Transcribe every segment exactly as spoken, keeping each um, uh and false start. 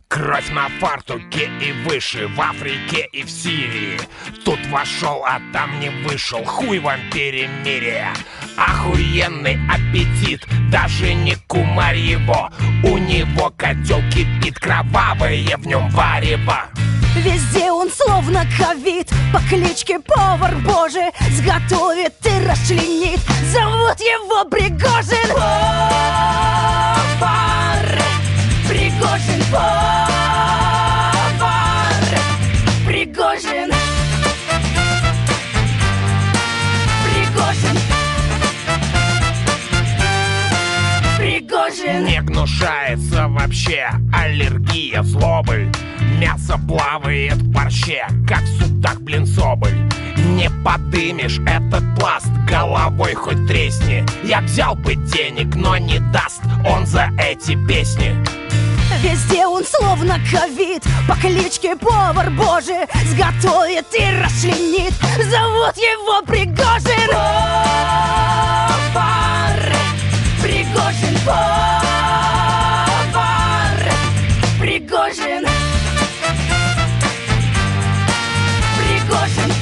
Кровь на фартуке и выше, в Африке и в Сирии. Тут вошел, а там не вышел, хуй вам перемирие. Охуенный аппетит, даже не кумарь его. У него котел кипит, кровавое в нем варево. Везде он словно ковид, по кличке Повар Божий. Сготовит и расчленит, зовут его Пригожин. Повар, Пригожин, повар, Пригожин, Пригожин, Пригожин. Не гнушается вообще аллергия злобы. Мясо плавает в борще, как в судах, блин, соболь. Не подымешь этот пласт, головой хоть тресни. Я взял бы денег, но не даст он за эти песни. Везде он словно ковид, по кличке Повар Божий. Сготовит и расчленит, зовут его Пригожин. Повар, Пригожин, повар, Пригожин, Пригожин,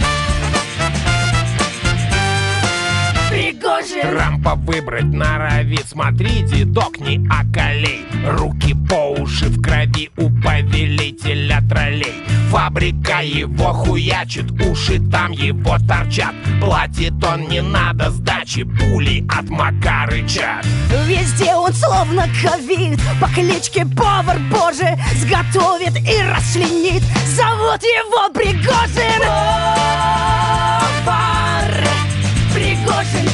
Пригожин. Трампа выбрать норовит, смотри, дедок, не околей. Руки по уши в крови у повелителя троллей. Фабрика его хуячит, уши там его торчат. Платит он, не надо сдачи, пули от Мака рычат. Везде он словно ковид, по кличке Повар Божий. Сготовит и расчленит, зовут его Пригожин. Повар, Пригожин,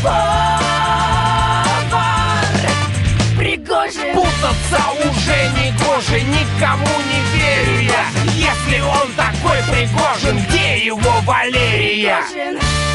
повар, Пригожин. Путаться уже не гоже, никому не верю я. Если он такой Пригожин, где его Валерия? Пригожин.